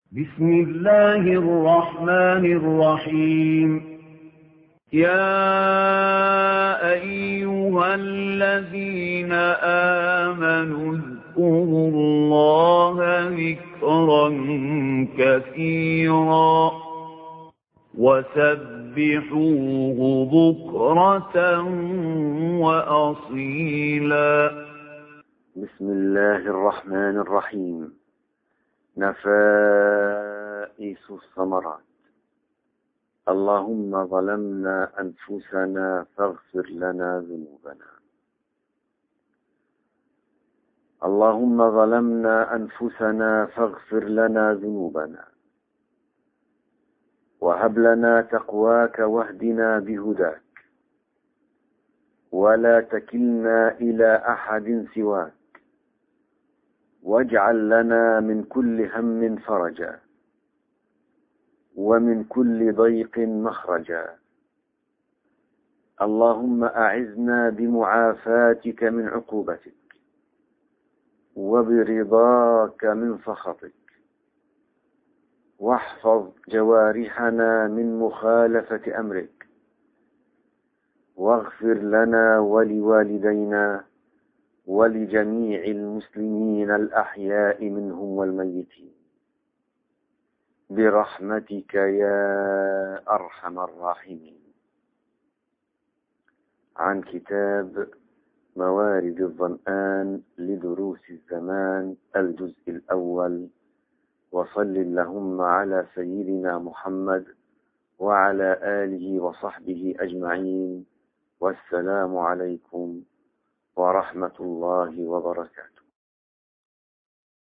بسم الله الرحمن الرحيم. يا أيها الذين آمنوا اذكروا الله ذكرا كثيرا وسبحوه بكرة وأصيلا. بسم الله الرحمن الرحيم. نفائس الثمرات. اللهم ظلمنا أنفسنا فاغفر لنا ذنوبنا. اللهم ظلمنا أنفسنا فاغفر لنا ذنوبنا وهب لنا تقواك واهدنا بهداك ولا تكلنا إلى أحد سواك واجعل لنا من كل هم فرجا ومن كل ضيق مخرجا. اللهم أعذنا بمعافاتك من عقوبتك وبرضاك من سخطك واحفظ جوارحنا من مخالفة أمرك واغفر لنا ولوالدينا ولجميع المسلمين الأحياء منهم والميتين برحمتك يا أرحم الراحمين. عن كتاب موارد الظمآن لدروس الزمان الجزء الأول. وصل اللهم على سيدنا محمد وعلى آله وصحبه أجمعين. والسلام عليكم ورحمة الله وبركاته.